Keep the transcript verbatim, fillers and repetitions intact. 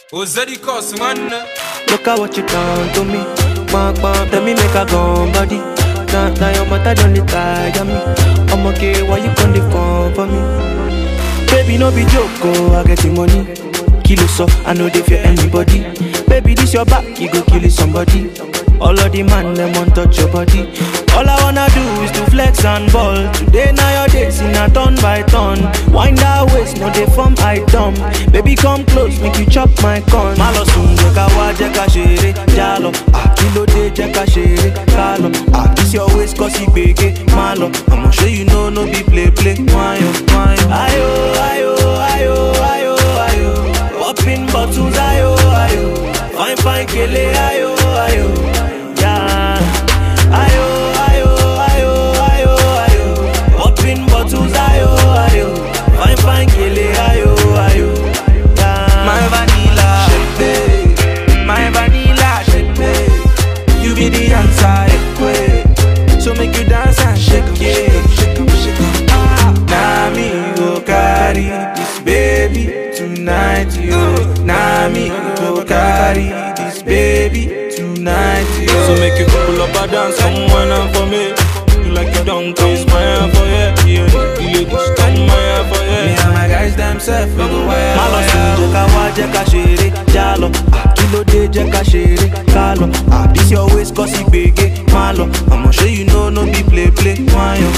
Ozedicus, man. Look at what you done to me. Bang, bang, tell me make a gun body. Now, now your mother don't need tire me. I'm okay, why you come the phone for me? Baby, no be joke, oh, I get the money. Kill you so, I know they fear anybody. Baby, this your back, you go kill somebody. All of the man, them want touch your body. All I wanna do is to flex and ball. Today, now your days in a turn by turn. Wind that waist, no they form I dumb. Baby, come close, make you chop my corn. Malo soon, jeka wa, jeka shere, jalo. Ah, kilo de, jeka shere, kalo. Ah, this your waist, cause he big, malo. I'ma show you know, no be play, play. Wayo, wayo. Ayo, ayo, ayo, ayo, ayo. Popping bottles, ayo, ayo. Fine, fine, kele, ayo, ayo. Yeah, ayo, ayo, ayo, ayo, ayo. Popping bottles, ayo, ayo. Fine, fine, kele, ayo, ayo. Yeah. My vanilla, shake my vanilla, shake you be the answer, eh, so make you dance and shake it, shake 'em, shake 'em. Ah, now me go carry this baby tonight, yo. Now me go carry this baby tonight, yo. So make you pull up a dance, come on and for me. You like you don't come smile for you, you ladies come my for you. Me and my guys themselves we go wild. Malo soon, jeka wa, jeka shere, jalo. Ah, kilo de, jeka shere, kalo. Ah, this your waist, cause he big, malo. I'ma show you know, no be play, play, wayo,